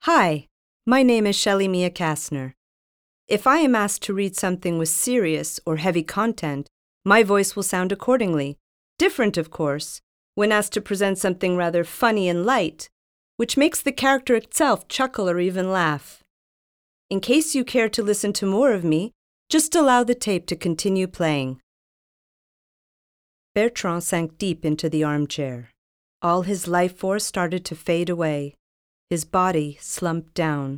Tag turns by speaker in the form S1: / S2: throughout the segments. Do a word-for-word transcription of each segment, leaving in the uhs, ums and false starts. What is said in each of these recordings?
S1: Hi, my name is Shelley Mia Kastner. If I am asked to read something with serious or heavy content, my voice will sound accordingly. Different, of course, when asked to present something rather funny and light, which makes the character itself chuckle or even laugh. In case you care to listen to more of me, just allow the tape to continue playing. Bertrand sank deep into the armchair. All his life force started to fade away. His body slumped down.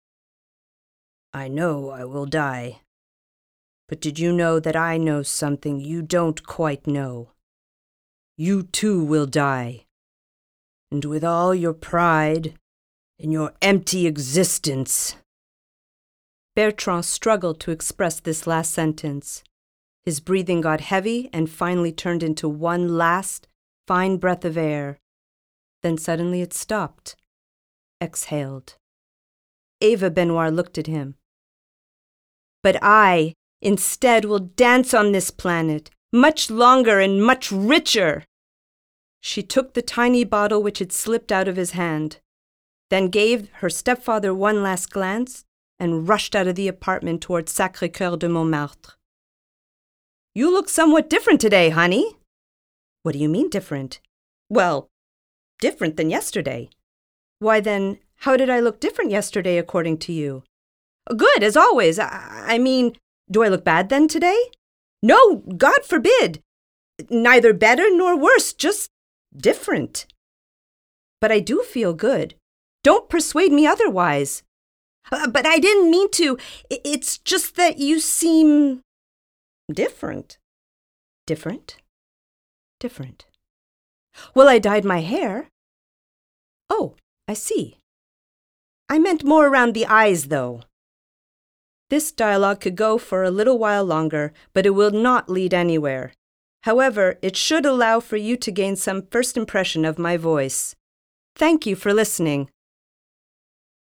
S1: I know I will die. But did you know that I know something you don't quite know? You too will die. And with all your pride and your empty existence. Bertrand struggled to express this last sentence. His breathing got heavy and finally turned into one last, fine breath of air. Then suddenly it stopped. Exhaled. Ava Benoit looked at him. But I, instead, will dance on this planet, much longer and much richer. She took the tiny bottle which had slipped out of his hand, then gave her stepfather one last glance and rushed out of the apartment toward Sacré-Cœur de Montmartre. You look somewhat different today, honey. What do you mean different? Well, different than yesterday. Why then, how did I look different yesterday according to you? Good, as always. I, I mean, do I look bad then today? No, God forbid. Neither better nor worse, just different. But I do feel good. Don't persuade me otherwise. Uh, but I didn't mean to. It's just that you seem different. Different? Different. Well, I dyed my hair. Oh, I see. I meant more around the eyes, though. This dialogue could go for a little while longer, but it will not lead anywhere. However, it should allow for you to gain some first impression of my voice. Thank you for listening.